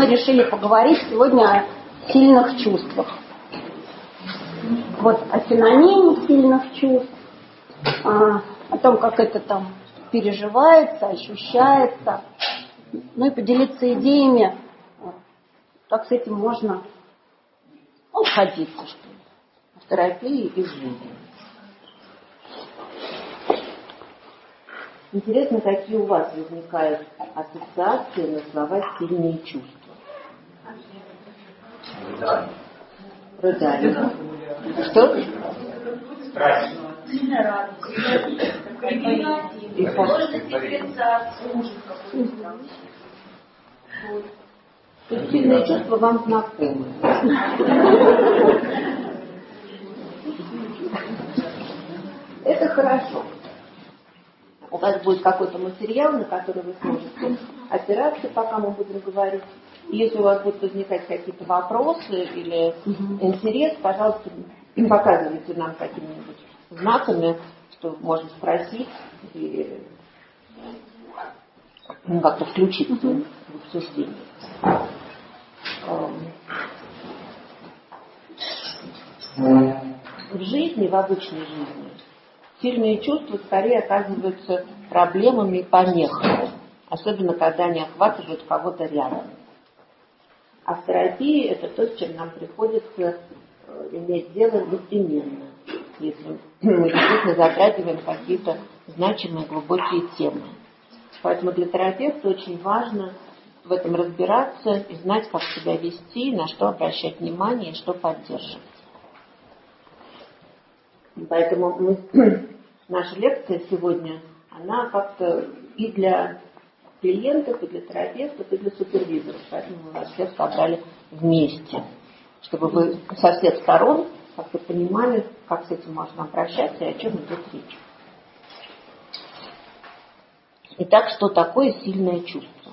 мы решили поговорить сегодня о сильных чувствах. Вот о синонимах сильных чувств, о том, как это там переживается, ощущается. Ну и поделиться идеями, как с этим можно обходиться, что ли, в терапии и в жизни. Интересно, какие у вас возникают ассоциации на слова «сильные чувства»? Рыдание. Что? Страсть. И сильные чувства вам знакомы. Это хорошо. У вас будет какой-то материал, на который вы сможете опираться, пока мы будем говорить. И если у вас будут возникать какие-то вопросы или интерес, пожалуйста, показывайте нам какими-нибудь знаками, что можно спросить и как-то включиться в обсуждение. В жизни, в обычной жизни, сильные чувства скорее оказываются проблемами и помехами, особенно когда они охватывают кого-то рядом. А в терапии это то, с чем нам приходится иметь дело непременно, если мы действительно затрагиваем какие-то значимые глубокие темы. Поэтому для терапевта очень важно в этом разбираться и знать, как себя вести, на что обращать внимание и что поддерживать. Поэтому наша лекция сегодня, она как-то и для клиентов, и для терапевтов, и для супервизоров. Поэтому мы вас всех собрали вместе, чтобы вы со всех сторон как-то понимали, как с этим можно обращаться и о чем идет речь. Итак, что такое сильное чувство?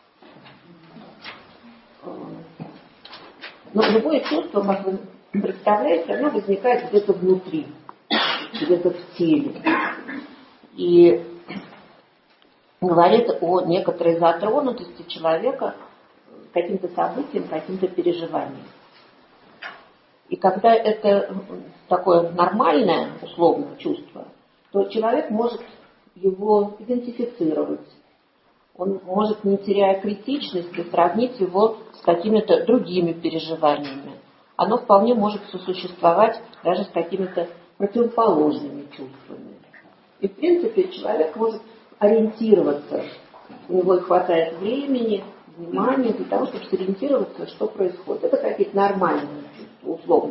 Но любое чувство, как вы представляете, оно возникает где-то внутри, где-то в теле. И говорит о некоторой затронутости человека каким-то событием, каким-то переживанием. И когда это такое нормальное, условное чувство, то человек может его идентифицировать. Он может, не теряя критичности, сравнить его с какими-то другими переживаниями. Оно вполне может сосуществовать даже с какими-то противоположными чувствами. И, в принципе, человек может ориентироваться. У него хватает времени, внимания для того, чтобы сориентироваться, что происходит. Это какие-то нормальные чувства, условно,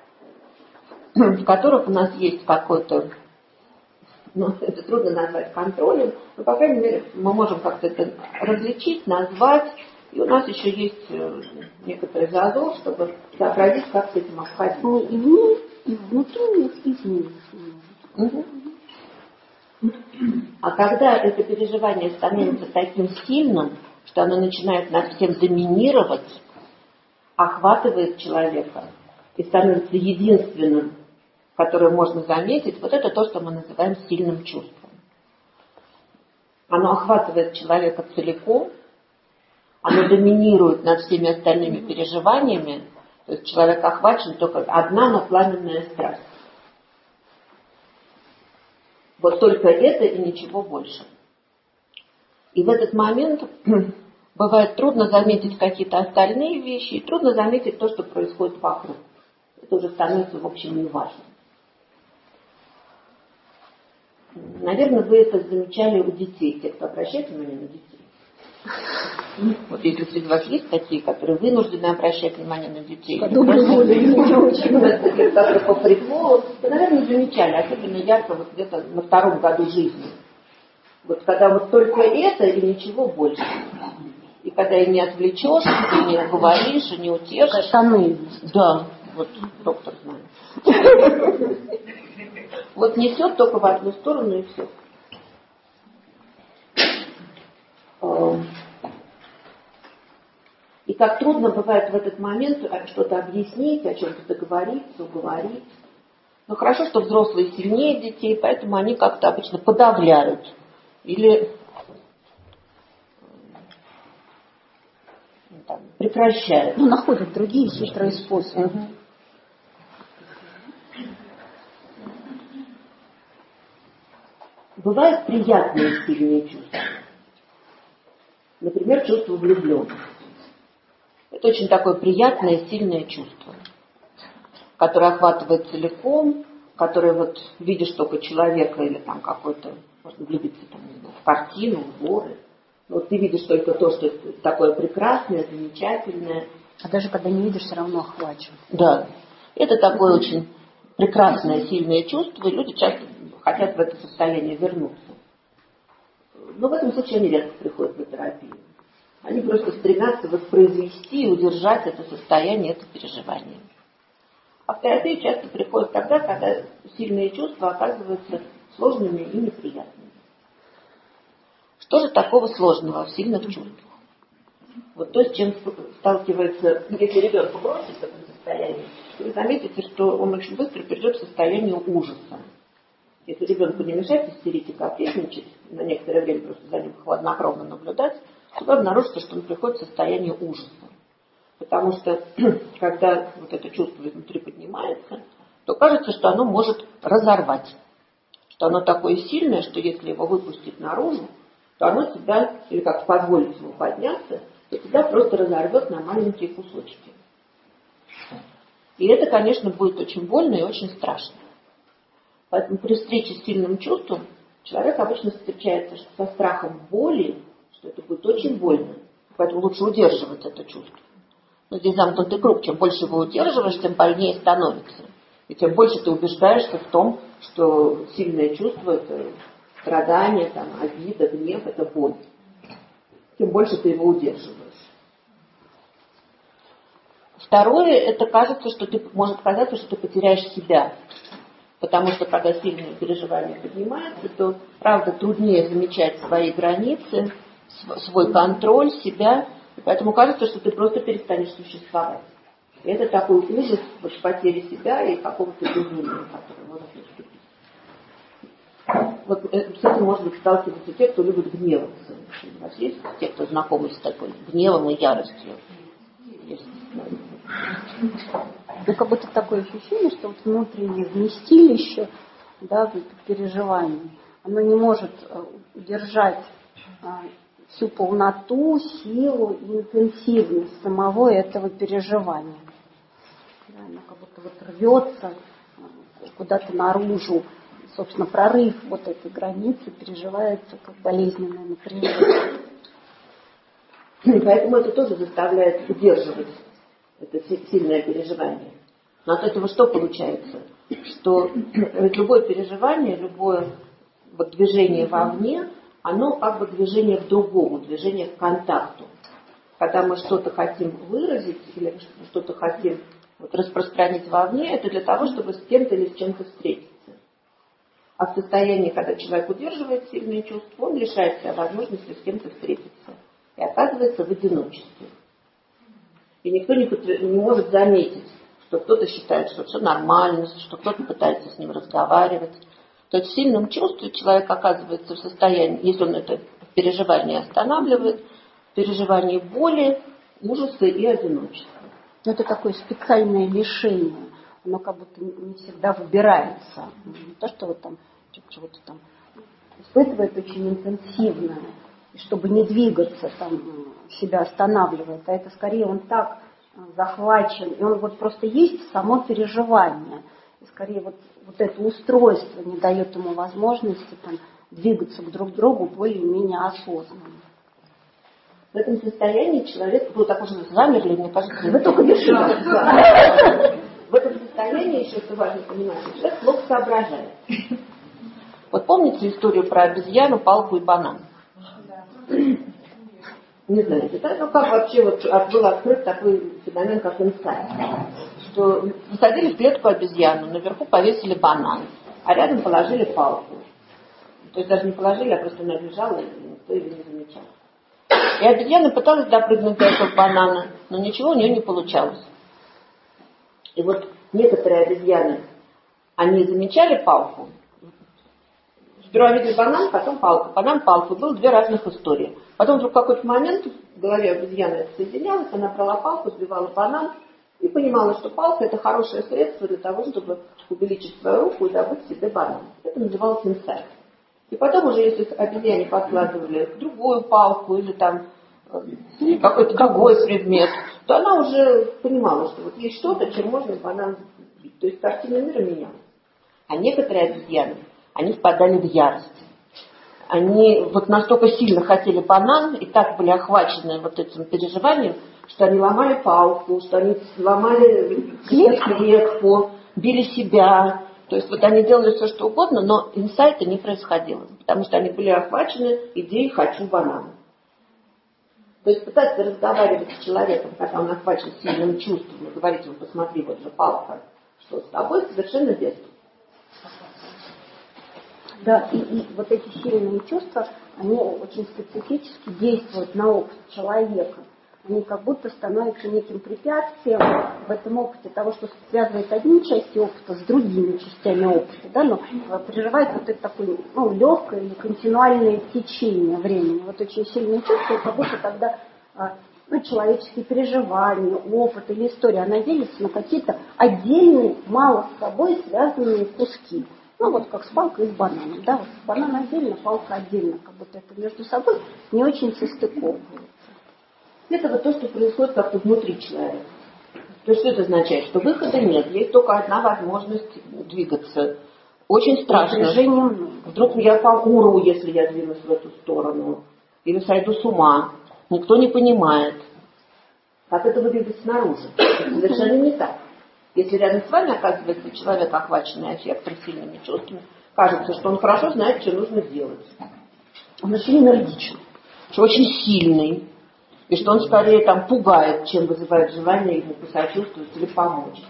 в которых у нас есть какой-то, это трудно назвать контролем, но, по крайней мере, мы можем как-то это различить, назвать, и у нас еще есть некоторый зазор, чтобы сообразить, как с этим обходиться. Ну, и вниз, и внутри, и снизу. А когда это переживание становится таким сильным, что оно начинает над всем доминировать, охватывает человека и становится единственным, которое можно заметить, вот это то, что мы называем сильным чувством. Оно охватывает человека целиком, оно доминирует над всеми остальными переживаниями, то есть человек охвачен только одна, но пламенная страсть. Вот только это и ничего больше. И в этот момент бывает трудно заметить какие-то остальные вещи, и трудно заметить то, что происходит вокруг. Это уже становится, в общем, неважно. Наверное, вы это замечали у детей, те, кто обращает внимание на детей. Вот если среди вас есть такие, которые вынуждены обращать внимание на детей, по доброй воле, не очень. которые по приколу, вы, наверное, замечали, особенно ярко вот где-то на 2-м году жизни. Вот когда вот только это и ничего больше. И когда и не отвлечешь, и не говоришь, и не утешишь. Штаны. Да, вот доктор знает. Вот несет только в одну сторону и все. И как трудно бывает в этот момент что-то объяснить, о чем-то договориться, уговорить. Но хорошо, что взрослые сильнее детей, поэтому они как-то обычно подавляют. Или там, прекращает. Ну, находят другие хитрые способы. Угу. Бывают приятные сильные чувства. Например, чувство влюбленности. Это очень такое приятное, сильное чувство, которое охватывает целиком, которое вот видишь только человека или там какой-то, можно влюбиться там, не знаю, в картину, в горы. Вот ты видишь только то, что такое прекрасное, замечательное. А даже когда не видишь, все равно охвачен. Да. Это такое очень прекрасное, сильное чувство, и люди часто хотят в это состояние вернуться. Но в этом случае они редко приходят на терапию. Они просто стремятся воспроизвести и удержать это состояние, это переживание. А в терапию часто приходят тогда, когда сильные чувства оказываются сложными и неприятными. Что же такого сложного в сильных чувствах? Вот то, с чем сталкивается, если ребенка бросить в этом состоянии, вы заметите, что он очень быстро перейдет в состояние ужаса. Если ребенку не мешать истерить и капризничать, на некоторое время просто за ним хладнокровно наблюдать, то обнаружится, что он приходит в состояние ужаса. Потому что, когда вот это чувство изнутри поднимается, то кажется, что оно может разорвать. Что оно такое сильное, что если его выпустить наружу, то оно себя, или как позволить ему подняться, то тебя просто разорвет на маленькие кусочки. И это, конечно, будет очень больно и очень страшно. Поэтому при встрече с сильным чувством человек обычно встречается со страхом боли, что это будет очень больно. Поэтому лучше удерживать это чувство. Но здесь замкнутый круг. Чем больше его удерживаешь, тем больнее становится. И тем больше ты убеждаешься в том, что сильное чувство – это страдание, там, обида, гнев – это боль. Тем больше ты его удерживаешь. Второе – это кажется, что может казаться, что ты потеряешь себя. Потому что, когда сильные переживания поднимаются, то, правда, труднее замечать свои границы, свой контроль, себя. И поэтому кажется, что ты просто перестанешь существовать. И это такой ужас вот, потери себя и какого-то безумия, который может наступить. Вот с этим, может быть, сталкиваются те, кто любит гневаться. У вас есть те, кто знакомы с такой гневом и яростью? Есть. Ну, как будто такое ощущение, что вот внутреннее вместилище, да, переживаний, оно не может удержать всю полноту, силу и интенсивность самого этого переживания. Да, оно как будто вот рвется куда-то наружу. Собственно, прорыв вот этой границы переживается как болезненное напряжение. Поэтому это тоже заставляет удерживать это сильное переживание. Но от этого что получается? Что любое переживание, любое вот движение вовне, оно как бы движение к другому, движение к контакту. Когда мы что-то хотим выразить или что-то хотим вот распространить вовне, это для того, чтобы с кем-то или с чем-то встретиться. А в состоянии, когда человек удерживает сильные чувства, он лишает себя возможности с кем-то встретиться. И оказывается в одиночестве. И никто не может заметить, что кто-то считает, что все нормально, что кто-то пытается с ним разговаривать. То есть в сильном чувстве человек оказывается в состоянии, если он это переживание останавливает, переживание боли, ужаса и одиночества. Но это такое специальное лишение. Оно как будто не всегда выбирается. Не то, что вот там чего-то там испытывает очень интенсивно, и чтобы не двигаться, там, себя останавливает, а это скорее он так захвачен, и он вот просто есть в само переживание. И скорее вот это устройство не дает ему возможности там, двигаться друг к другу более-менее осознанно. В этом состоянии человек, вы так уже замерли, мне кажется, вы только дышите. В этом состоянии еще, что важно понимать, человек плохо соображает. Вот помните историю про обезьяну, палку и банан? Не знаете, да? Ну как вообще вот был открыт такой феномен, как инсайт. Что посадили в клетку обезьяну, наверху повесили банан, а рядом положили палку. То есть даже не положили, а просто она лежала, и никто ее не замечал. И обезьяна пыталась допрыгнуть до этого банана, но ничего у нее не получалось. И вот некоторые обезьяны, они замечали палку, Сперва видели банан, потом палку. Банан, палку. Было две разных истории. Потом вдруг в какой-то момент в голове обезьяны это соединялось, она брала палку, сбивала банан и понимала, что палка это хорошее средство для того, чтобы увеличить свою руку и добыть себе банан. Это называлось инсайт. И потом уже, если обезьяне подкладывали другую палку или там какой-то другой предмет, то она уже понимала, что вот есть что-то, чем можно банан сбить. То есть картина мира менялась. А некоторые обезьяны, они впадали в ярость. Они вот настолько сильно хотели банан и так были охвачены вот этим переживанием, что они ломали палку, что они ломали клетку, били себя. То есть вот они делали все, что угодно, но инсайта не происходило, потому что они были охвачены идеей «хочу банана». То есть пытаться разговаривать с человеком, когда он охвачен сильным чувством, и говорить ему: посмотри, вот же палка, что с тобой, совершенно бессмысленно. Да, и вот эти сильные чувства, они очень специфически действуют на опыт человека. Они как будто становятся неким препятствием в этом опыте того, что связывает одни части опыта с другими частями опыта, да, но прерывает вот это такое легкое или континуальное течение времени. Вот очень сильные чувства, как будто тогда человеческие переживания, опыт или история, она делится на какие-то отдельные, мало с собой связанные куски. Ну, вот как с палкой и с бананом. Да? Вот банан отдельно, палка отдельно, как будто это между собой не очень состыковывается. Это вот то, что происходит как-то внутри человека. То есть что это означает? Что выхода нет, есть только одна возможность двигаться. Очень страшно. Вдруг я помру, если я двинусь в эту сторону. Или сойду с ума. Никто не понимает. Как это выглядит снаружи. Совершенно не так. Если рядом с вами оказывается человек, охваченный аффектом, сильными чувствами, кажется, что он хорошо знает, что нужно делать. Он очень энергичен. Что очень сильный. И что он скорее там пугает, чем вызывает желание ему посочувствовать или помочь.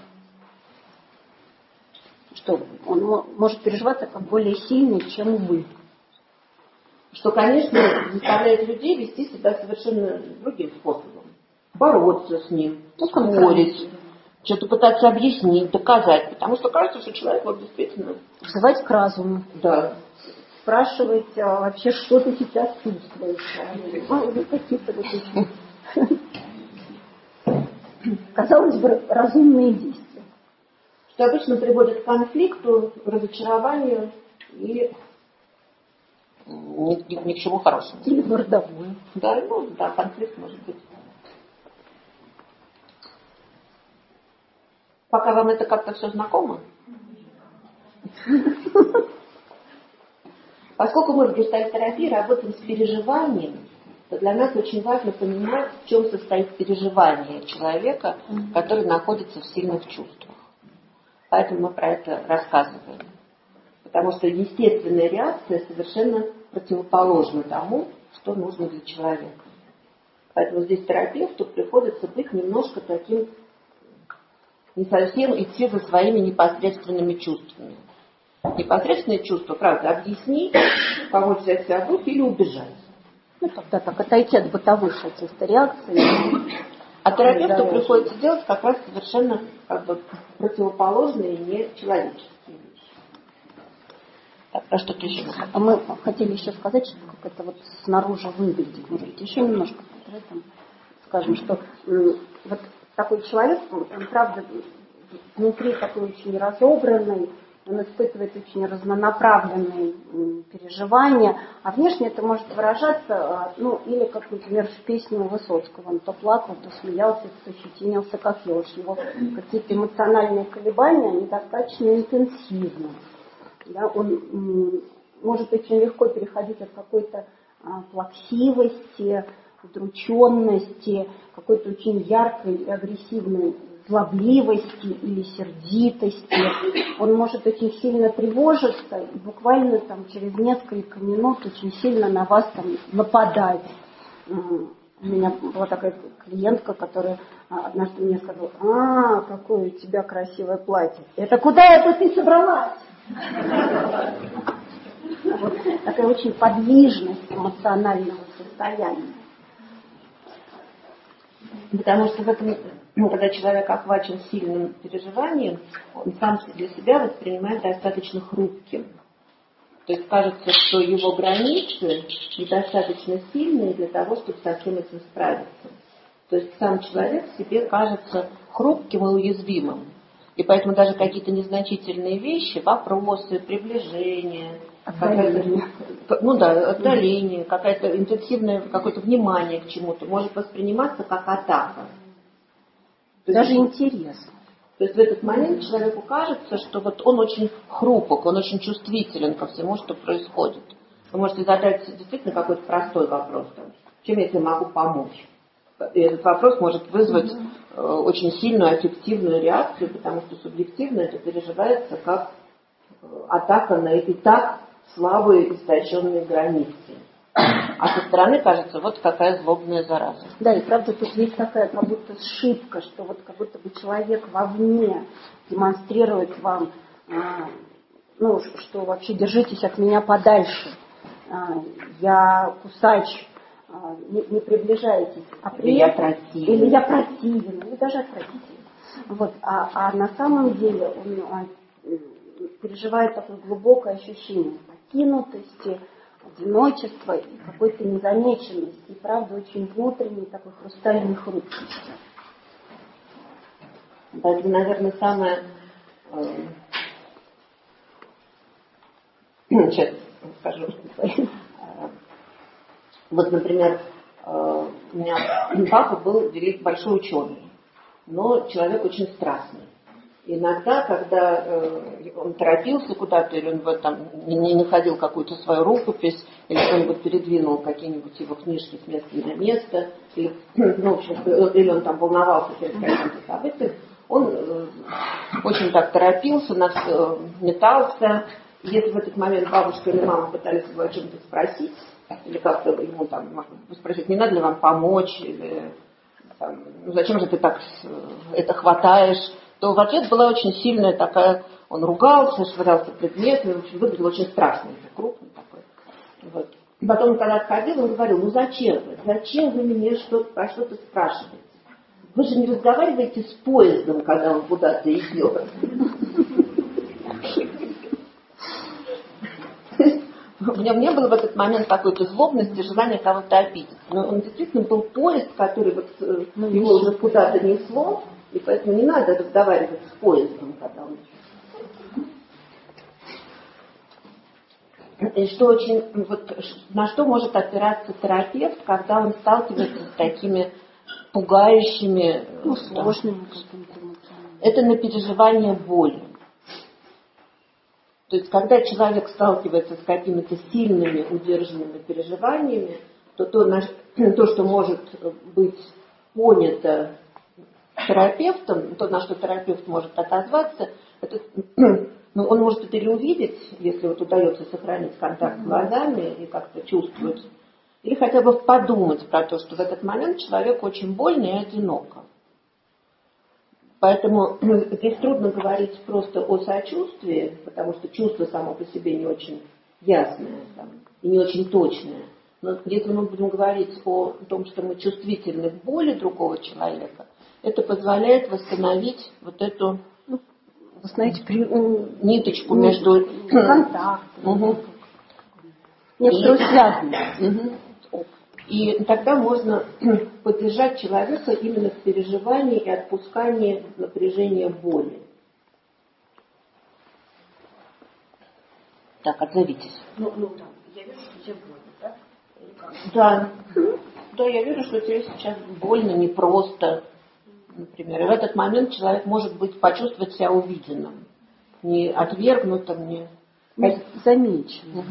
Что он может переживаться как более сильный, чем вы. Что, конечно, заставляет людей вести себя совершенно другим способом. Бороться с ним, спорить, что-то пытаться объяснить, доказать. Потому что кажется, что человек вот действительно... Взывать к разуму. Да. Спрашивать вообще, что ты сейчас чувствуешь. Какие-то вот эти, казалось бы, разумные действия. Что обычно приводит к конфликту, разочарованию и ни к чему хорошему. Или бардовую. Да, да, конфликт может быть. Пока вам это как-то все знакомо? Поскольку мы в гештальт-терапии работаем с переживанием, то для нас очень важно понимать, в чем состоит переживание человека, который находится в сильных чувствах. Поэтому мы про это рассказываем. Потому что естественная реакция совершенно противоположна тому, что нужно для человека. Поэтому здесь терапевту приходится быть немножко таким, не совсем идти за своими непосредственными чувствами. Непосредственные чувства, правда, объяснить, помочь взять себя в руки или убежать. Тогда так отойти от бытовых каких-то реакций. А терапевту приходится делать как раз совершенно противоположные, не человеческие вещи. Так, а что-то еще? А мы хотели еще сказать, что как это вот снаружи выглядит. Может быть, еще немножко про это скажем, что вот такой человек, он правда внутри такой очень разобранный, он испытывает очень разнонаправленные переживания, а внешне это может выражаться, или как, например, в песне у Высоцкого, он то плакал, то смеялся, то щетинился, как еж. Его какие-то эмоциональные колебания, они достаточно интенсивны. Да? Он может очень легко переходить от какой-то плаксивости, удрученности, какой-то очень яркой и агрессивной злобливости или сердитости. Он может очень сильно тревожиться и буквально через несколько минут очень сильно на вас нападать. У меня была такая клиентка, которая однажды мне сказала: какое у тебя красивое платье. Это куда это ты собралась? Вот такая очень подвижность эмоционального состояния. Потому что в этом, когда человек охвачен сильным переживанием, он сам для себя воспринимает достаточно хрупким. То есть кажется, что его границы недостаточно сильные для того, чтобы со всем этим справиться. То есть сам человек себе кажется хрупким и уязвимым. И поэтому даже какие-то незначительные вещи, вопросы, приближения, отдаление, какое-то интенсивное какое-то внимание к чему-то может восприниматься как атака. Даже интересно. То есть в этот момент человеку кажется, что вот он очень хрупок, он очень чувствителен ко всему, что происходит. Вы можете задать действительно какой-то простой вопрос, чем я тебе могу помочь. И этот вопрос может вызвать очень сильную аффективную реакцию, потому что субъективно это переживается как атака на и так слабые истощенные границы. А со стороны кажется, вот какая злобная зараза. Да, и правда тут есть такая как будто сшибка, что вот как будто бы человек вовне демонстрирует вам, что вообще держитесь от меня подальше. Я кусач, не приближайтесь. Или я противен. Или я противен, или даже отвратителен. Вот. А на самом деле он переживает такое глубокое ощущение покинутости, одиночества и какой-то незамеченности, и правда очень внутренней такой хрустальной хрупкости. Да, это, наверное, самое... Сейчас скажу. Вот, например, у меня папа был большой ученый, но человек очень страстный. Иногда, когда он торопился куда-то, или он там не находил какую-то свою рукопись, или кто-нибудь передвинул какие-нибудь его книжки с места на место, или, или он там волновался перед каким-то событием, он очень так торопился, метался. Если в этот момент бабушка или мама пытались его о чем-то спросить, или как-то ему там, можно спросить, не надо ли вам помочь, или там, зачем же ты так это хватаешь, то в ответ была очень сильная такая, он ругался, швырялся предметами, в общем, выглядел очень страшный, крупный такой. Вот. Потом, когда отходил, он говорил, зачем вы меня про что-то спрашиваете? Вы же не разговариваете с поездом, когда он куда-то идет. У меня не было в этот момент какой-то злобности, желания кого-то обидеть. Но он действительно был поезд, который его уже куда-то несло, и поэтому не надо разговаривать с поездом, когда он идет. И что очень, на что может опираться терапевт, когда он сталкивается с такими пугающими, сложными. Это на переживание боли. То есть, когда человек сталкивается с какими-то сильными, удержанными переживаниями, то, что может быть понято терапевтом, то, на что терапевт может отозваться, он может это или увидеть, если удается сохранить контакт с глазами и как-то чувствовать, или хотя бы подумать про то, что в этот момент человеку очень больно и одиноко. Поэтому здесь трудно говорить просто о сочувствии, потому что чувство само по себе не очень ясное и не очень точное. Но если мы будем говорить о том, что мы чувствительны к боли другого человека, это позволяет восстановить вот эту ниточку между контактом, некоторую связанность. И тогда можно поддержать человека именно в переживании и отпускании напряжения боли. Так, отзовитесь. Я вижу, что тебе больно, да? Да, я вижу, что тебе сейчас больно, непросто, например. И в этот момент человек может почувствовать себя увиденным, не отвергнутым, не замеченным.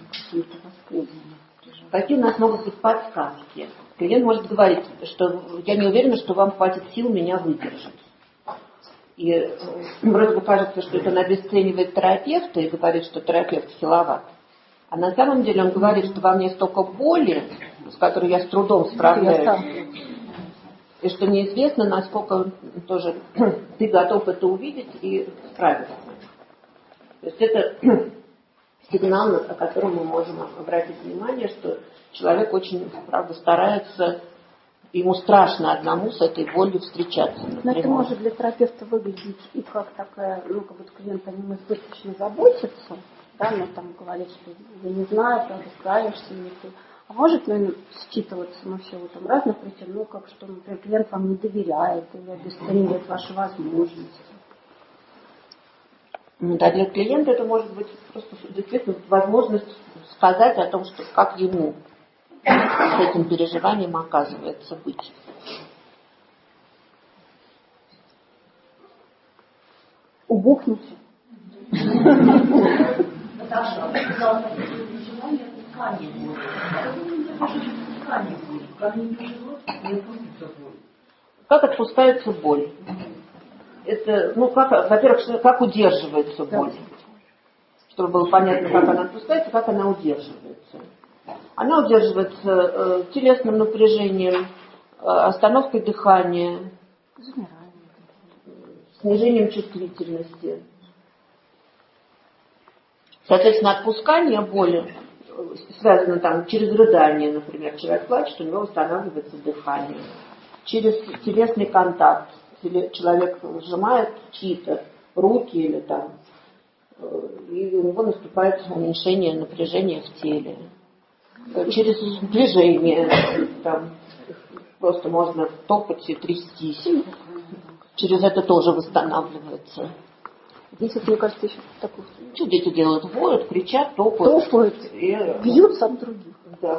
Какие у нас могут быть подсказки? Клиент может говорить, что я не уверена, что вам хватит сил меня выдержать. И вроде бы кажется, что это он обесценивает терапевта и говорит, что терапевт хиловат. А на самом деле он говорит, что во мне столько боли, с которой я с трудом справляюсь, и что неизвестно, насколько тоже ты готов это увидеть и справиться. То есть это сигнал, о котором мы можем обратить внимание, что человек очень, правда, старается, ему страшно одному с этой болью встречаться. Но это может для терапевта выглядеть и как такая, как будто клиент о нем избыточно заботится, да, но там говорит, что я не знаю, правда, справишься ли ты. А может ли считываться, ну, в силу там разных причин, ну, как что, например, клиент вам не доверяет или обесценивает ваши возможности? Ну, да, для клиента это может быть просто действительно возможность сказать о том, что как ему с этим переживанием оказывается быть. Убухните. Как отпускается боль? Это, ну, как, во-первых, как удерживается боль? Чтобы было понятно, как она отпускается, как она удерживается. Она удерживается телесным напряжением, остановкой дыхания, снижением чувствительности. Соответственно, отпускание боли связано там через рыдание, например, человек плачет, у него восстанавливается дыхание. Через телесный контакт. Человек сжимает чьи-то руки или там, и у него наступает уменьшение напряжения в теле. Через движение, там, просто можно топать и трястись. Через это тоже восстанавливается. Здесь, вот, мне кажется, еще такой... Что дети делают? Воют, кричат, топают. Бьются об других. Да.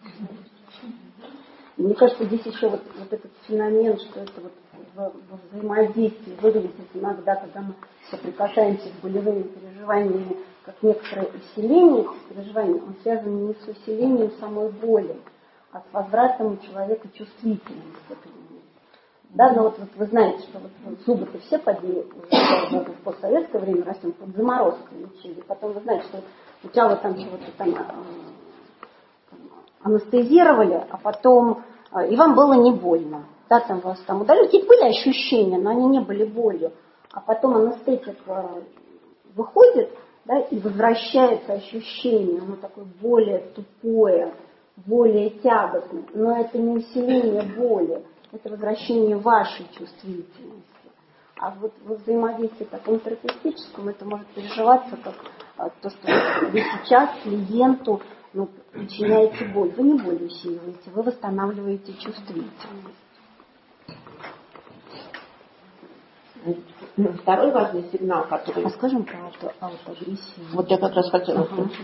Мне кажется, здесь еще вот этот феномен, что это вот во взаимодействии выглядит иногда, когда мы соприкасаемся с болевыми переживаниями, как некоторое усиление этих переживаний, он связан не с усилением самой боли, а с возвратом у человека чувствительности к этому. Да, но вот вы знаете, что вот зубы-то все подняли в постсоветское время растем под заморозкой лечили. Потом вы знаете, что сначала там чего-то там анестезировали, а потом и вам было не больно. Да, там вас там удалили. Какие-то были ощущения, но они не были болью. А потом анестетик выходит, да, и возвращается ощущение, оно такое более тупое, более тягостное. Но это не усиление боли, это возвращение вашей чувствительности. А вот во взаимодействии таком терапевтическом это может переживаться как то, что вы сейчас клиенту причиняете боль. Вы не боль усиливаете, вы восстанавливаете чувствительность. Второй важный сигнал, который... А скажем про аутоагрессию. Вот я как раз хотела...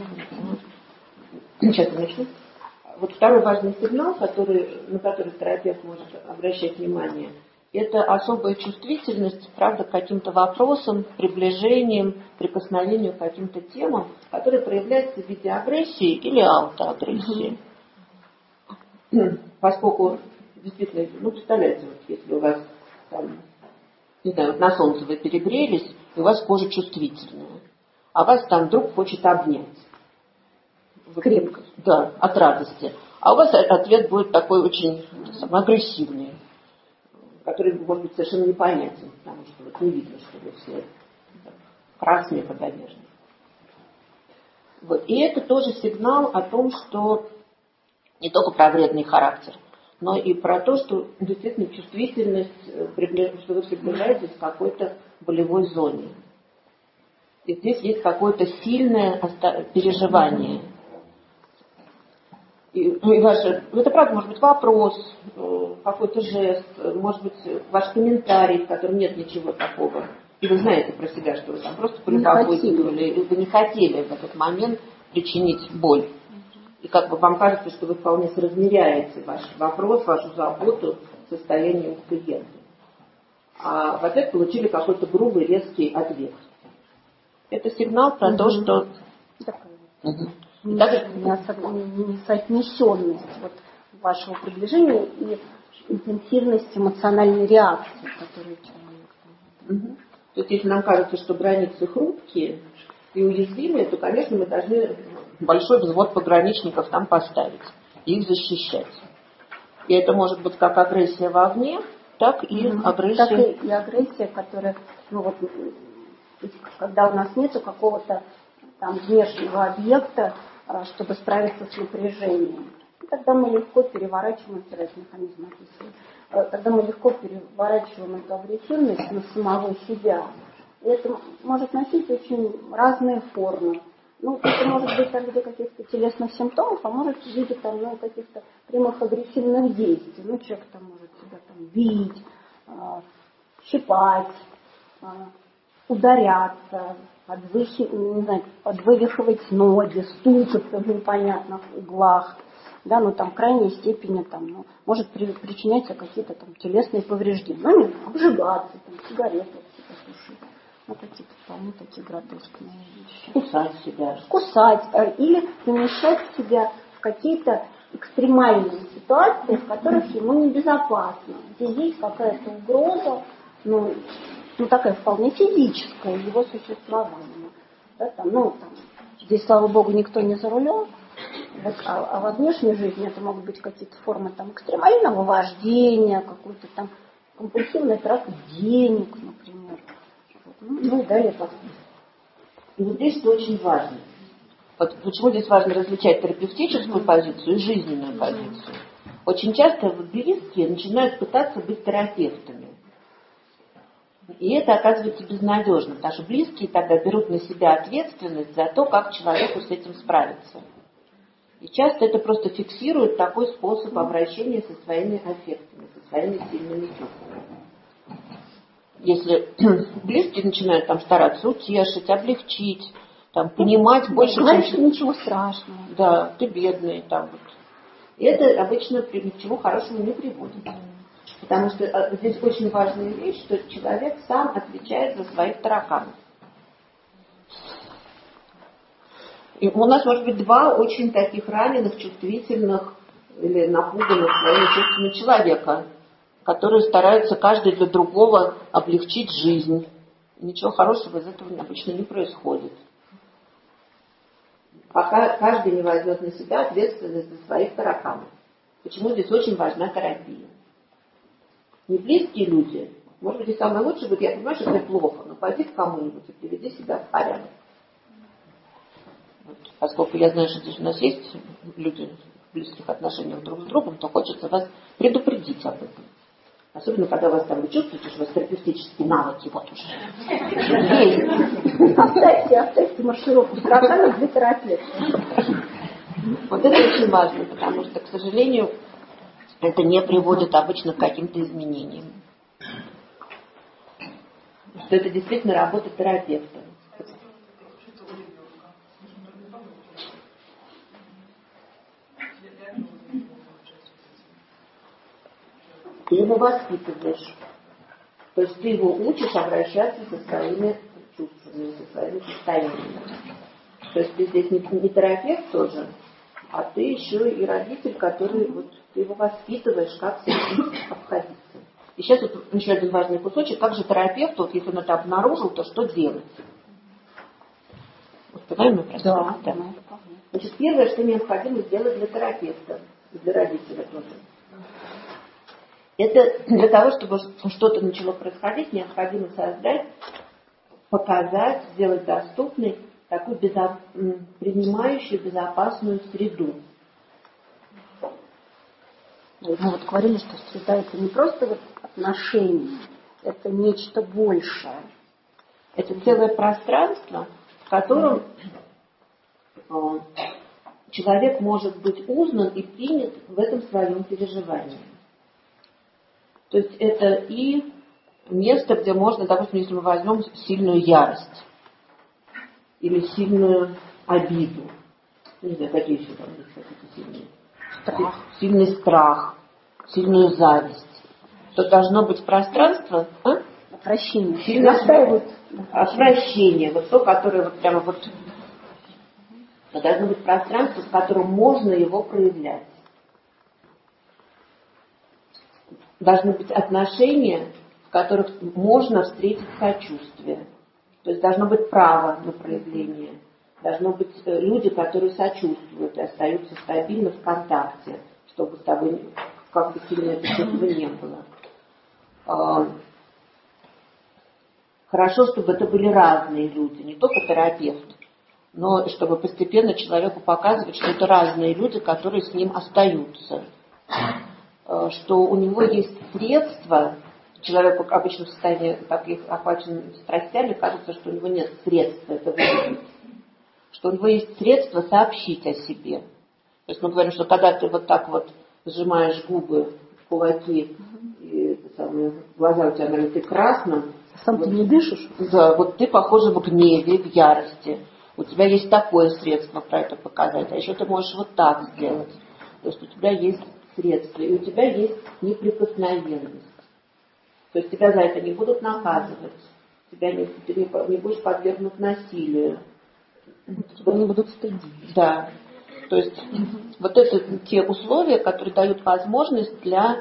Сейчас я начну. Вот второй важный сигнал, на который терапевт может обращать внимание, это особая чувствительность, правда, к каким-то вопросам, приближениям, прикосновению к каким-то темам, которые проявляются в виде агрессии или аутоагрессии. Поскольку, действительно, представляете, вот, если у вас там, не знаю, вот на солнце вы перегрелись, и у вас кожа чувствительная, а вас там вдруг хочет обнять. Крепко. Да, от радости. А у вас ответ будет такой очень агрессивный, который может быть совершенно непонятен, потому что вот не видно, что вы все красные пододержаны. Вот. И это тоже сигнал о том, что не только про вредный характер, но и про то, что действительно чувствительность, что вы приближаетесь к какой-то болевой зоне. И здесь есть какое-то сильное переживание. Это правда может быть вопрос, какой-то жест, может быть ваш комментарий, в котором нет ничего такого. И вы знаете про себя, что вы там просто полюбопытствовали, или вы не хотели в этот момент причинить боль. И как бы вам кажется, что вы вполне соразмеряете ваш вопрос, вашу заботу с состоянием клиента. А в ответ получили какой-то грубый, резкий ответ. Это сигнал про то, что... Несоотнесенность вот вашего приближения и интенсивность эмоциональной реакции, которую человек... То есть, если нам кажется, что границы хрупкие и уязвимые, то, конечно, мы должны большой взвод пограничников там поставить и их защищать. И это может быть как агрессия вовне, так и агрессия... Так и агрессия, которая, когда у нас нету какого-то там внешнего объекта, чтобы справиться с напряжением. И тогда мы легко переворачиваем, механизм описывает, тогда мы легко переворачиваем эту агрессивность на самого себя. И это может носить очень разные формы. Ну, это может быть там в виде каких-то телесных симптомов, а может в виде там, ну, каких-то прямых агрессивных действий. Ну, человек там может себя там бить, щипать, ударяться, не знаю, подвывихивать ноги, стукаться в непонятных углах. Да, ну там в крайней степени там, ну, может причинять какие-то там телесные повреждения. Ну, не знаю, обжигаться, там, сигареты тушить. Ну, какие-то вполне такие гротескные вещи. Кусать себя. Кусать или помещать себя в какие-то экстремальные ситуации, в которых ему небезопасно, где есть какая-то угроза, ну такая вполне физическая его существования. Да, там, ну, там, здесь, слава богу, никто не за рулем, а во внешней жизни это могут быть какие-то формы там экстремального вождения, какой-то там компульсивной траты денег, например. Ну и далее по списку. И вот здесь это очень важно. Вот почему здесь важно различать терапевтическую позицию и жизненную позицию. Очень часто близкие начинают пытаться быть терапевтами. И это оказывается безнадежно, потому что близкие тогда берут на себя ответственность за то, как человеку с этим справиться. И часто это просто фиксирует такой способ обращения со своими аффектами, со своими сильными чувствами. Если близкие начинают там стараться утешить, облегчить, там, понимать больше, говорить, что ничего страшного. Да, ты бедный, там вот. И это обычно ни к чему хорошему не приводит. Потому что здесь очень важная вещь, что человек сам отвечает за своих тараканов. И у нас может быть два очень таких раненых, чувствительных или напуганных своими чувствами человека, которые стараются каждый для другого облегчить жизнь. И ничего хорошего из этого обычно не происходит. Пока каждый не возьмет на себя ответственность за своих тараканов. Почему здесь очень важна терапия? Не близкие люди, может быть, и самое лучшее будет, я понимаю, что это плохо, но пойди к кому-нибудь и приведи себя в порядок. Вот. Поскольку я знаю, что здесь у нас есть люди в близких отношениях друг с другом, то хочется вас предупредить об этом. Особенно, когда вас там вы чувствуете, что у вас терапевтические навыки вот уже есть. Оставьте маршировку с тараканов для терапевта. Вот это очень важно, потому что, к сожалению, это не приводит обычно к каким-то изменениям. Что это действительно работа терапевта. Ты его воспитываешь. То есть ты его учишь обращаться со своими чувствами, со своими состояниями. То есть ты здесь не терапевт тоже, а ты еще и родитель, который вот, ты его воспитываешь, как с этим обходиться. И сейчас вот еще один важный кусочек, как же терапевт, вот если он это обнаружил, то что делать? Успеваем мы про это? Да. Значит, первое, что необходимо сделать для терапевта, и для родителя тоже. Это для того, чтобы что-то начало происходить, необходимо создать, показать, сделать доступной такую принимающую, безопасную среду. Мы вот говорили, что среда это не просто вот отношения, это нечто большее. Это целое пространство, в котором человек может быть узнан и принят в этом своем переживании. То есть это и место, где можно, допустим, если мы возьмем сильную ярость или сильную обиду, не знаю, какие еще там есть какие-то сильные. Страх. Сильный страх, сильную зависть. То должно быть пространство, отвращение. Сильное отвращение. Вот то, которое вот прямо вот должно быть пространство, в котором можно его проявлять. Должны быть отношения, в которых можно встретить сочувствие. То есть должно быть право на проявление. Должны быть люди, которые сочувствуют и остаются стабильно в контакте, чтобы с тобой как бы сильно это чувство не было. Хорошо, чтобы это были разные люди, не только терапевт, но чтобы постепенно человеку показывать, что это разные люди, которые с ним остаются. Что у него есть средства, человеку обычно в состоянии таких охваченных страстями кажется, что у него нет средств это выявить. что у него есть средства сообщить о себе. То есть мы говорим, что когда ты вот так вот сжимаешь губы в кулаки, и глаза у тебя налиты красным. Сам ты не дышишь? Да, вот ты похожа в гневе, в ярости. У тебя есть такое средство про это показать, а еще ты можешь вот так сделать. То есть у тебя есть средства, и у тебя есть неприкосновенность. То есть тебя за это не будут наказывать, ты не будешь подвергнут насилию. Тебя не будут стыдить. Да. То есть вот это те условия, которые дают возможность для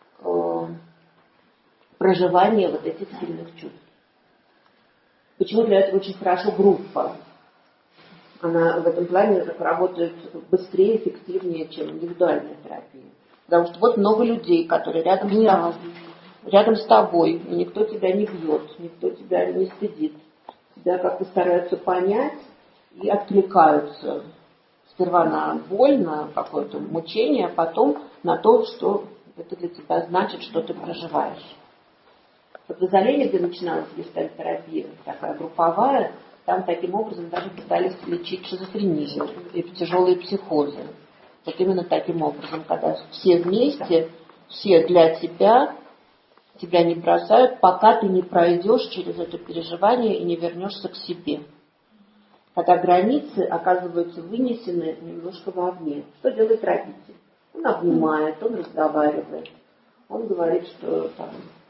проживания вот этих сильных чувств. Почему для этого очень хорошо группа? Она в этом плане работает быстрее, эффективнее, чем индивидуальная терапия. Потому что вот много людей, которые рядом с тобой, и никто тебя не бьет, никто тебя не стыдит. Тебя как-то стараются понять и откликаются сперва на боль, на какое-то мучение, а потом на то, что это для тебя значит, что ты проживаешь. Вот в Изолее, где начиналась гештальт-терапия, такая групповая, там таким образом даже пытались лечить шизофрению и тяжелые психозы. Вот именно таким образом, когда все вместе, все для тебя не бросают, пока ты не пройдешь через это переживание и не вернешься к себе. Когда границы оказываются вынесены немножко вовне. Что делает родитель? Он обнимает, он разговаривает, он говорит, что там...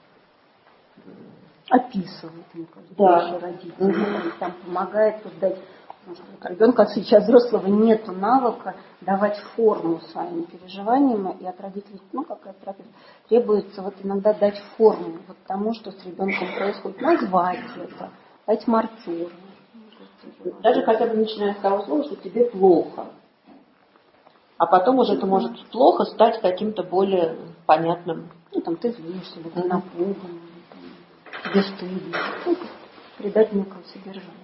Описывает, мне кажется, да. Родители. Там помогает создать... Ребенка сейчас взрослого нет навыка давать форму своим переживаниям, и от родителей, какая терапия, требуется вот иногда дать форму вот тому, что с ребенком происходит, назвать это, дать маркер. Даже хотя бы начиная с того слова, что тебе плохо. А потом уже это может плохо стать каким-то более понятным. Ты злишься, или ты напуган, тебе стыдно. Придать некого содержания.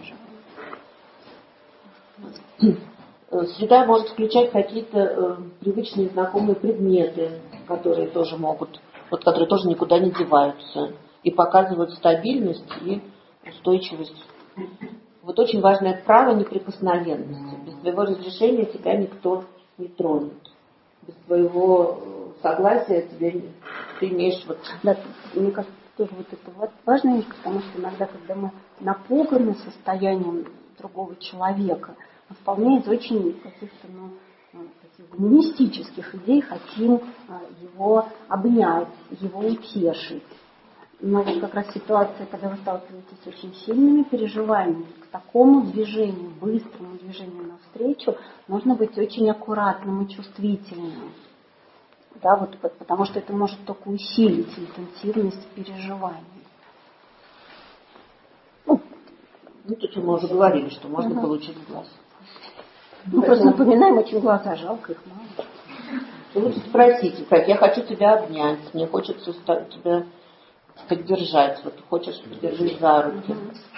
Среда может включать какие-то привычные знакомые предметы, которые тоже которые тоже никуда не деваются и показывают стабильность и устойчивость. Вот очень важное право неприкосновенности. Без твоего разрешения тебя никто не тронет. Без твоего согласия ты имеешь Да, мне кажется, тоже это важная вещь, потому что иногда, когда мы напуганы состоянием другого человека, мы вполне из очень каких-то таких гуманистических идей хотим его обнять, его утешить. Но вот как раз ситуация, когда вы сталкиваетесь с очень сильными переживаниями, к такому движению, быстрому движению навстречу, нужно быть очень аккуратным и чувствительным. Да, потому что это может только усилить интенсивность переживаний. Тут мы уже говорили, что можно получить в глаз. Просто напоминаем, очень глаза жалко, их мало. Лучше спросите, я хочу тебя обнять, мне хочется тебя поддержать, хочешь подержать за руки.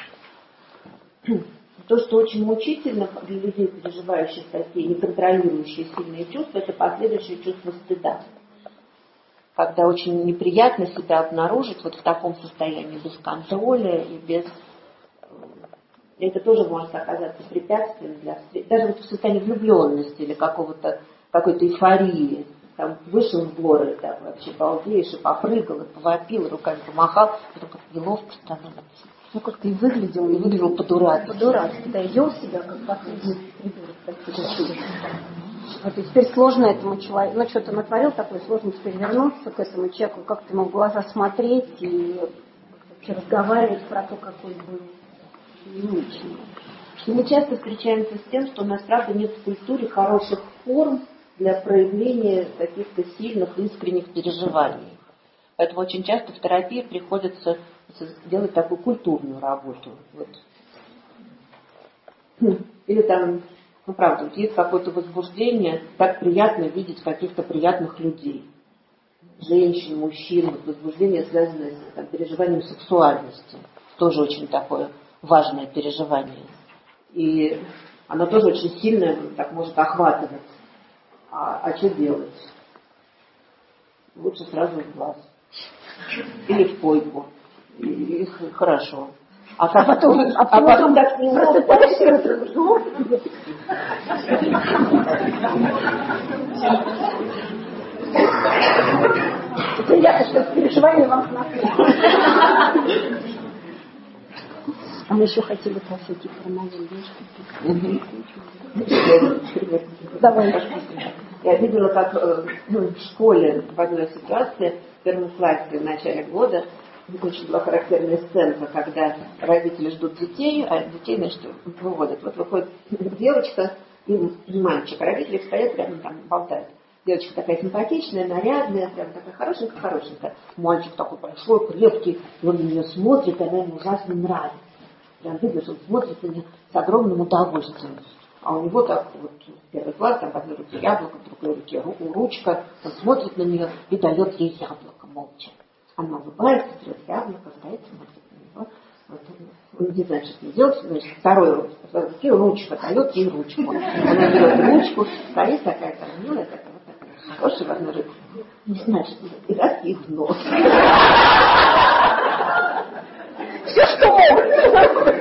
То, что очень мучительно для людей, переживающих такие неконтролирующие сильные чувства, это последующее чувство стыда. Когда очень неприятно себя обнаружить в таком состоянии, без контроля и без... Это тоже может оказаться препятствием для встречи. Даже в состоянии влюбленности или какой-то эйфории. Там вышел в горы, вообще балдеешь, и попрыгал, и повопил, руками помахал, потом как неловко становится. Как-то и выглядел по-дурацки. По-дурацки, да, и вел себя как последний придурок. И теперь сложно этому человеку, что-то натворил такое, сложно теперь вернуться к этому человеку, как-то ему в глаза смотреть и вообще разговаривать про то, какой был. Не очень. Мы часто встречаемся с тем, что у нас, правда, нет в культуре хороших форм для проявления каких-то сильных, искренних переживаний. Поэтому очень часто в терапии приходится делать такую культурную работу. Или там, правда, есть какое-то возбуждение, так приятно видеть каких-то приятных людей. Женщин, мужчин, возбуждение, связанное с переживанием сексуальности. Тоже очень такое важное переживание. И оно тоже очень сильно так может охватывать. А что делать? Лучше сразу в глаз. Или в койку. И хорошо. А потом так неловко. Приятно, что переживания вам смотрят. А мы еще хотели про всякие паранойи. Давай. Я видела, как в школе в одной ситуации, в первом классе в начале года, очень была характерная сценка, когда родители ждут детей, а детей, значит, выводят. Вот выходит девочка и мальчик, а родители стоят рядом, там болтают. Девочка такая симпатичная, нарядная, прям такая хорошенькая. Мальчик такой большой, крепкий, и он на нее смотрит, она ему ужасно нравится. Прям видно, что он смотрит на нее с огромным удовольствием. А у него так вот первый класс, там в одной руке яблоко, в другой руке ручка, он смотрит на нее и дает ей яблоко молча. Она улыбается, берет яблоко, стоит, смотрит на него. Вот он не знает, что с ней делать, значит, второй руке ручка, дает ей ручку. Она берет ручку, стоит такая там милая, такая вот такая хорошая в одной руке. Не знает, что делать, и раз ей в нос. Все, что могут.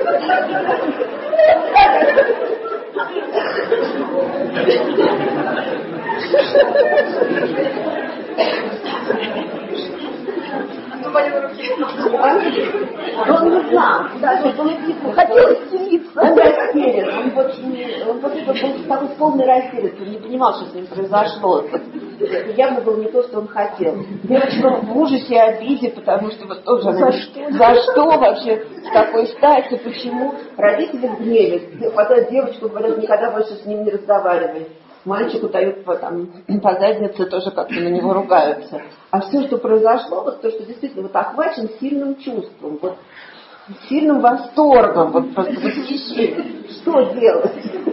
Он не знал, даже хотел исцелиться. Он растерян, он был такой полный растерянности, он не понимал, что с ним произошло. Явно было не то, что он хотел. Девочка в ужасе и обиде, потому что вот тоже за что вообще, с какой стати, почему. Родители в гневе, хватают девочку, говорят, никогда больше с ним не разговаривай. Мальчику дают по заднице, тоже как-то на него ругаются. А все, что произошло, вот то, что действительно вот охвачен сильным чувством, вот сильным восторгом, вот просто восхищением. Что делать?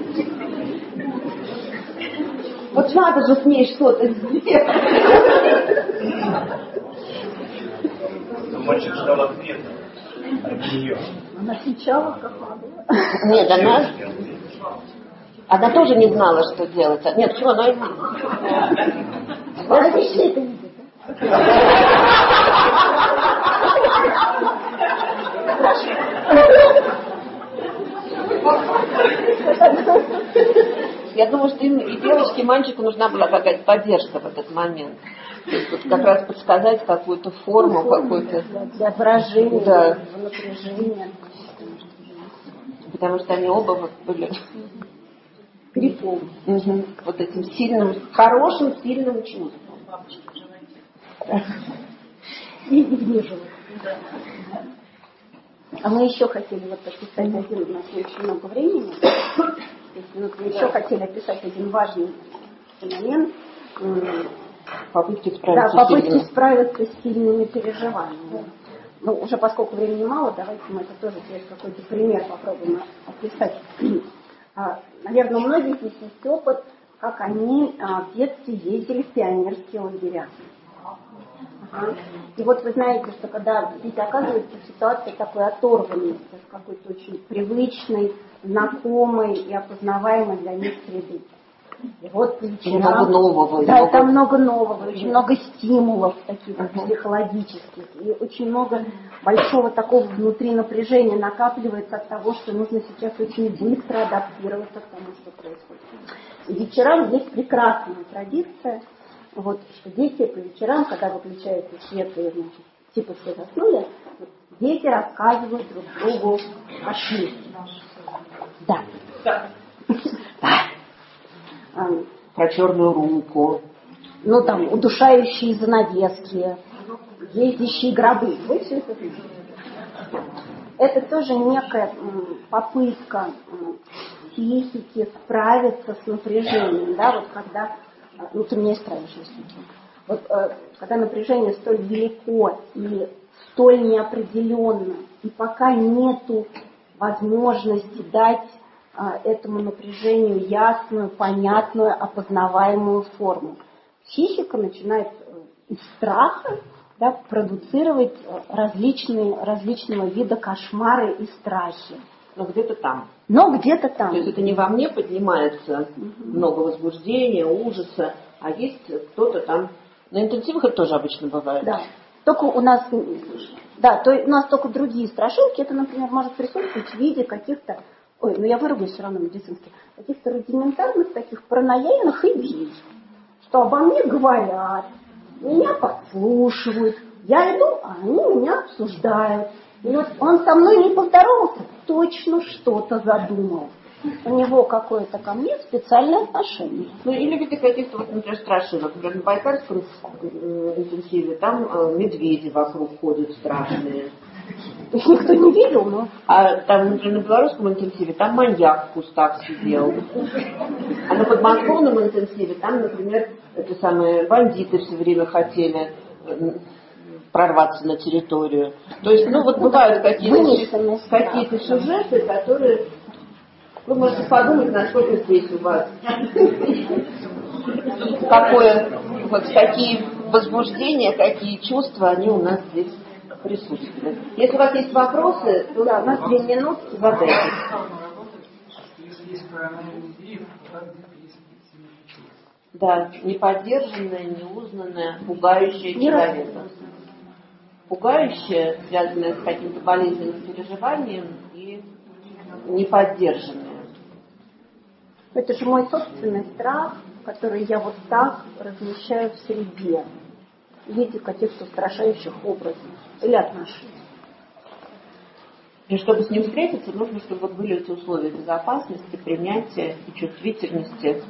Вот надо же с ней что-то сделать. Мальчик ждал ответа от нее. Она кричала, как надо. Нет, она тоже не знала, что делать. Нет, почему она... Она вообще это видит, Я думаю, что им и девочке, и мальчику нужна была какая-то поддержка в этот момент. То есть вот как раз подсказать какую-то форму, какую-то... Для выражения, да. напряжения. Потому что они оба вот были... Переполнен. Вот этим сильным, хорошим, сильным чувством. И вижу. А мы еще хотели вот описать один, у нас очень много времени. Мы еще хотели описать один важный феномен. Попытки справиться с сильными переживаниями. Ну, уже поскольку времени мало, давайте мы это тоже через какой-то пример попробуем описать. Наверное, у многих есть опыт, как они в детстве ездили в пионерские лагеря. И вот вы знаете, что когда дети оказываются в ситуации такой оторванности, в какой-то очень привычной, знакомой и опознаваемой для них среды. И вот вечерам, много нового. Да, там много нового, очень много стимулов таких психологических, и очень много большого такого внутри напряжения накапливается от того, что нужно сейчас очень быстро адаптироваться к тому, что происходит. И вечерам есть прекрасная традиция, вот, что дети по вечерам, когда выключается свет и, значит, типа все заснули, дети рассказывают друг другу кошмары. Да. Про черную руку. Ну, там, удушающие занавески, ездящие гробы. Вы все это видите? Это тоже некая попытка психики справиться с напряжением. Да, вот когда... Ну, ты меня исправишь, если вот, когда напряжение столь велико и столь неопределенно, и пока нету возможности дать этому напряжению ясную, понятную, опознаваемую форму. Психика начинает из страха, да, продуцировать различного вида кошмары и страхи. Но где-то там. То есть это не во мне поднимается много возбуждения, ужаса, а есть кто-то там. На интенсивах это тоже обычно бывает. Да. Только у нас Да, то есть у нас только другие страшилки. Это, например, может присутствовать в виде каких-то, я выругаюсь все равно медицински, каких-то рудиментарных таких паранояльных идей, что обо мне говорят, меня подслушивают, я иду, а они меня обсуждают. И вот он со мной не поздоровался, точно что-то задумал. У него какое-то ко мне специальное отношение. Ну или в виде каких-то, вот, например, страшилок. Например, на Байкальском интенсиве там медведи вокруг ходят страшные. Их никто не видел, но... А там, например, на белорусском интенсиве там маньяк в кустах сидел. А на подмосковном интенсиве там, например, это самые бандиты все время хотели прорваться на территорию. То есть, вот бывают какие-то сюжеты, которые... Вы можете подумать, насколько здесь у вас какие возбуждения, какие чувства они у нас здесь присутствуют. Если у вас есть вопросы, то у нас 2 минуты, задайте. Если есть паранойя идеи, то как есть Да, неподдержанная, неузнанная, пугающая человека. Пугающая, связанная с каким-то болезненным переживанием, и неподдержанная. Это же мой собственный страх, который я вот так размещаю в среде, в виде каких-то устрашающих образов или отношений. И чтобы с ним встретиться, нужно, чтобы были эти условия безопасности, принятия и чувствительности,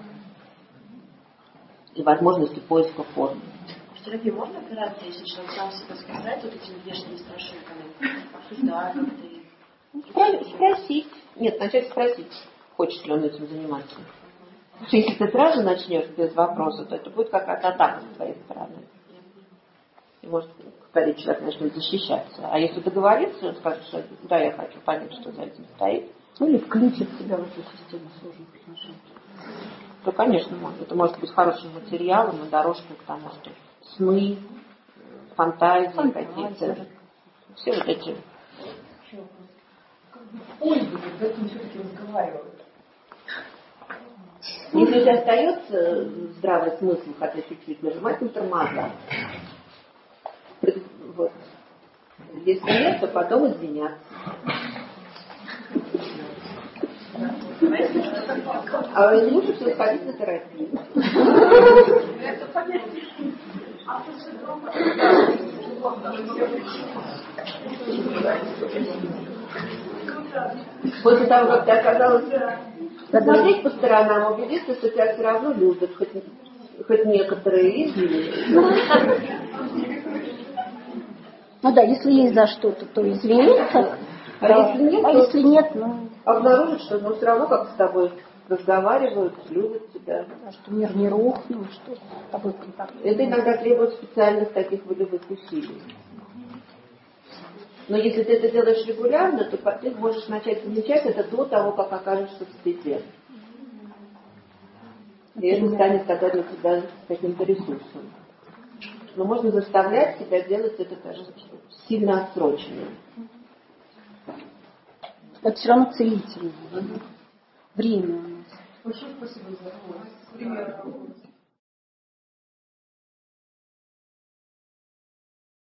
и возможности поиска формы. В терапии можно опираться, если человек сам себя сказать вот этими внешними страшилками, обсуждая как-то? Спросить. Нет, начать спросить, хочет ли он этим заниматься. Потому что если ты сразу начнешь без вопроса, то это будет какая-то атака с твоей стороны. И может, скорее человек начнет защищаться. А если договориться, он скажет, что да, я хочу понять, что за этим стоит. Или включит себя в эту систему сложных отношений. То, конечно, это может быть хорошим материалом и дорожкой к тому, что сны, фантазии какие-то. Все вот эти. Пользу с этим все-таки разговаривают. Если у тебя остается здравый смысл, хотя чуть-чуть нажимать на тормоза, вот. Если нет, то потом извиняться. А лучше всего сходить на терапию. После того, как ты оказалась посмотреть по сторонам, убедиться, что тебя все равно любят, хоть некоторые из них. Ну да, если есть за что-то, то извиниться. Если нет, обнаружить, что все равно как с тобой разговаривают, любят тебя. Что мир не рухнул, что с тобой контакт. Это иногда требует специальных таких волевых усилий. Но если ты это делаешь регулярно, то ты можешь начать замечать это до того, как окажешься в степи. И это станет тогда для тебя каким-то ресурсом. Но можно заставлять себя делать это даже сильно отсроченно. Это все равно целительно. Время у нас. Большое спасибо за время.